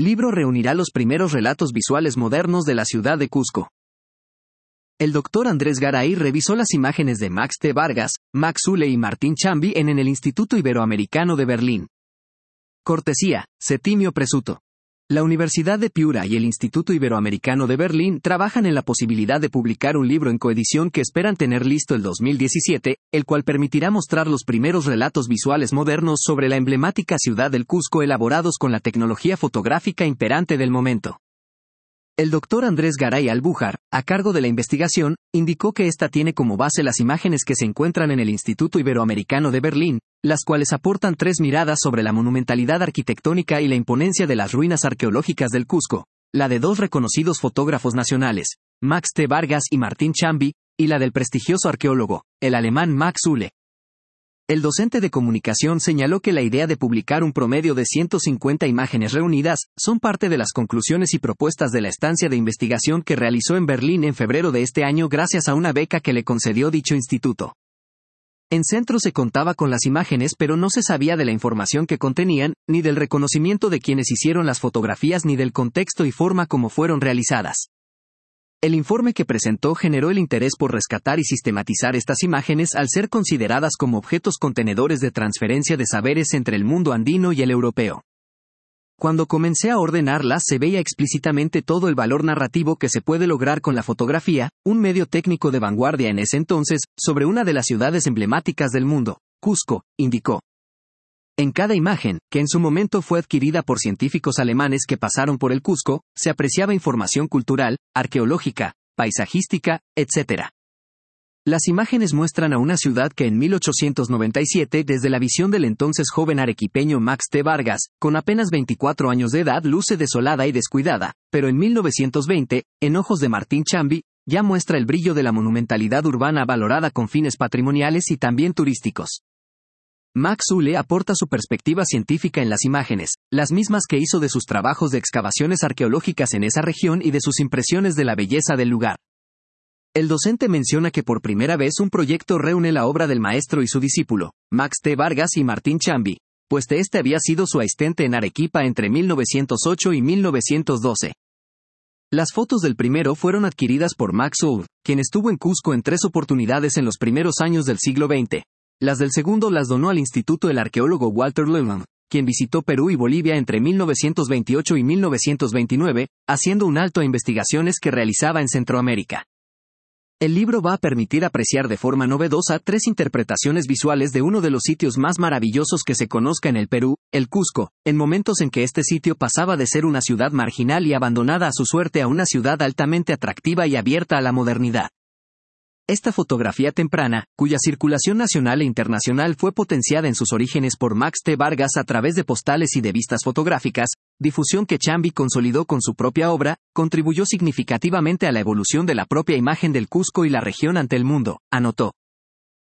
Libro reunirá los primeros relatos visuales modernos de la ciudad de Cusco. El Dr. Andrés Garay revisó las imágenes de Max T. Vargas, Max Uhle y Martín Chambi en el Instituto Iberoamericano de Berlín. Cortesía, Settimio Presuto. La Universidad de Piura y el Instituto Iberoamericano de Berlín trabajan en la posibilidad de publicar un libro en coedición que esperan tener listo el 2017, el cual permitirá mostrar los primeros relatos visuales modernos sobre la emblemática ciudad del Cusco elaborados con la tecnología fotográfica imperante del momento. El Dr. Andrés Garay Albújar, a cargo de la investigación, indicó que esta tiene como base las imágenes que se encuentran en el Instituto Iberoamericano de Berlín, las cuales aportan tres miradas sobre la monumentalidad arquitectónica y la imponencia de las ruinas arqueológicas del Cusco, la de dos reconocidos fotógrafos nacionales, Max T. Vargas y Martín Chambi, y la del prestigioso arqueólogo, el alemán Max Uhle. El docente de comunicación señaló que la idea de publicar un promedio de 150 imágenes reunidas son parte de las conclusiones y propuestas de la estancia de investigación que realizó en Berlín en febrero de este año gracias a una beca que le concedió dicho instituto. En centro se contaba con las imágenes pero no se sabía de la información que contenían, ni del reconocimiento de quienes hicieron las fotografías ni del contexto y forma como fueron realizadas. El informe que presentó generó el interés por rescatar y sistematizar estas imágenes al ser consideradas como objetos contenedores de transferencia de saberes entre el mundo andino y el europeo. Cuando comencé a ordenarlas se veía explícitamente todo el valor narrativo que se puede lograr con la fotografía, un medio técnico de vanguardia en ese entonces, sobre una de las ciudades emblemáticas del mundo, Cusco, indicó. En cada imagen, que en su momento fue adquirida por científicos alemanes que pasaron por el Cusco, se apreciaba información cultural, arqueológica, paisajística, etc. Las imágenes muestran a una ciudad que en 1897, desde la visión del entonces joven arequipeño Max T. Vargas, con apenas 24 años de edad luce desolada y descuidada, pero en 1920, en ojos de Martín Chambi, ya muestra el brillo de la monumentalidad urbana valorada con fines patrimoniales y también turísticos. Max Uhle aporta su perspectiva científica en las imágenes, las mismas que hizo de sus trabajos de excavaciones arqueológicas en esa región y de sus impresiones de la belleza del lugar. El docente menciona que por primera vez un proyecto reúne la obra del maestro y su discípulo, Max T. Vargas y Martín Chambi, pues este había sido su asistente en Arequipa entre 1908 y 1912. Las fotos del primero fueron adquiridas por Max Uhle, quien estuvo en Cusco en 3 oportunidades en los primeros años del siglo XX. Las del segundo las donó al instituto el arqueólogo Walter Lehmann, quien visitó Perú y Bolivia entre 1928 y 1929, haciendo un alto a investigaciones que realizaba en Centroamérica. El libro va a permitir apreciar de forma novedosa 3 interpretaciones visuales de uno de los sitios más maravillosos que se conozca en el Perú, el Cusco, en momentos en que este sitio pasaba de ser una ciudad marginal y abandonada a su suerte a una ciudad altamente atractiva y abierta a la modernidad. Esta fotografía temprana, cuya circulación nacional e internacional fue potenciada en sus orígenes por Max T. Vargas a través de postales y de vistas fotográficas, difusión que Chambi consolidó con su propia obra, contribuyó significativamente a la evolución de la propia imagen del Cusco y la región ante el mundo, anotó.